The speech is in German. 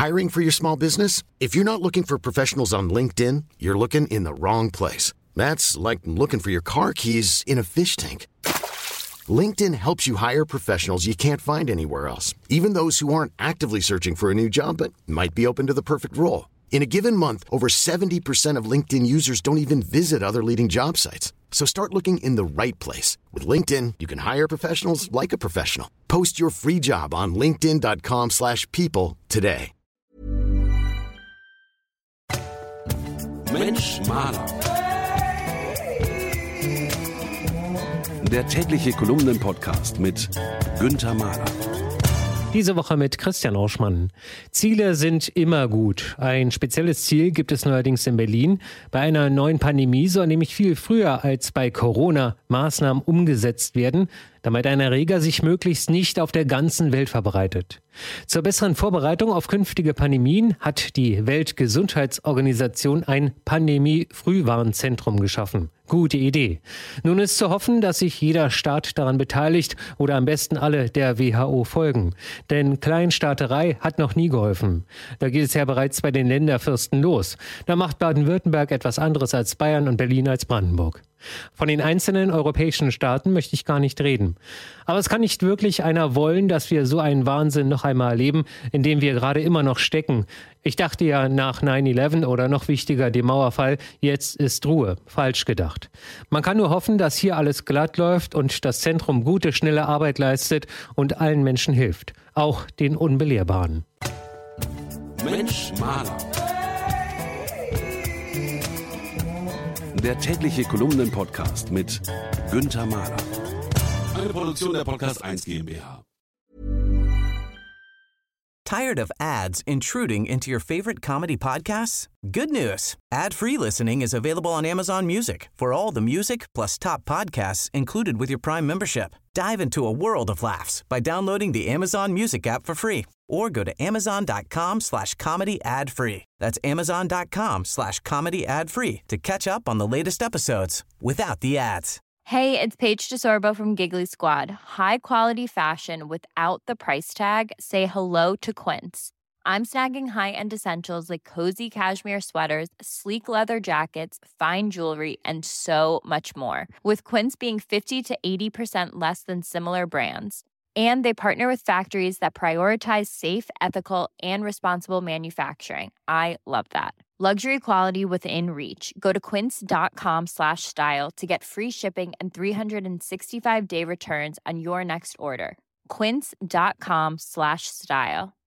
Hiring for your small business? If you're not looking for professionals on LinkedIn, you're looking in the wrong place. That's like looking for your car keys in a fish tank. LinkedIn helps you hire professionals you can't find anywhere else, even those who aren't actively searching for a new job but might be open to the perfect role. In a given month, over 70% of LinkedIn users don't even visit other leading job sites. So start looking in the right place. With LinkedIn, you can hire professionals like a professional. Post your free job on linkedin.com/people today. Mensch Maler. Der tägliche Kolumnen-Podcast mit Günther Mahler. Diese Woche mit Christian Rauschmann. Ziele sind immer gut. Ein spezielles Ziel gibt es neuerdings in Berlin. Bei einer neuen Pandemie soll nämlich viel früher als bei Corona Maßnahmen umgesetzt werden, damit ein Erreger sich möglichst nicht auf der ganzen Welt verbreitet. Zur besseren Vorbereitung auf künftige Pandemien hat die Weltgesundheitsorganisation ein Pandemie-Frühwarnzentrum geschaffen. Gute Idee. Nun ist zu hoffen, dass sich jeder Staat daran beteiligt oder am besten alle der WHO folgen. Denn Kleinstaaterei hat noch nie geholfen. Da geht es ja bereits bei den Länderfürsten los. Da macht Baden-Württemberg etwas anderes als Bayern und Berlin als Brandenburg. Von den einzelnen europäischen Staaten möchte ich gar nicht reden. Aber es kann nicht wirklich einer wollen, dass wir so einen Wahnsinn noch einmal erleben, in dem wir gerade immer noch stecken. Ich dachte ja nach 9/11 oder noch wichtiger dem Mauerfall, jetzt ist Ruhe. Falsch gedacht. Man kann nur hoffen, dass hier alles glatt läuft und das Zentrum gute, schnelle Arbeit leistet und allen Menschen hilft. Auch den Unbelehrbaren. Mensch Maler. Der tägliche Kolumnen-Podcast mit Günther Mahler. Eine Produktion der Podcast 1 GmbH. Tired of ads intruding into your favorite comedy podcasts? Good news. Ad-free listening is available on Amazon Music for all the music plus top podcasts included with your Prime membership. Dive into a world of laughs by downloading the Amazon Music app for free or go to amazon.com/comedy ad-free. That's amazon.com/comedy ad-free to catch up on the latest episodes without the ads. Hey, it's Paige DeSorbo from Giggly Squad. High quality fashion without the price tag. Say hello to Quince. I'm snagging high-end essentials like cozy cashmere sweaters, sleek leather jackets, fine jewelry, and so much more. With Quince being 50 to 80% less than similar brands. And they partner with factories that prioritize safe, ethical, and responsible manufacturing. I love that. Luxury quality within reach. Go to quince.com/style to get free shipping and 365-day returns on your next order. Quince.com/style.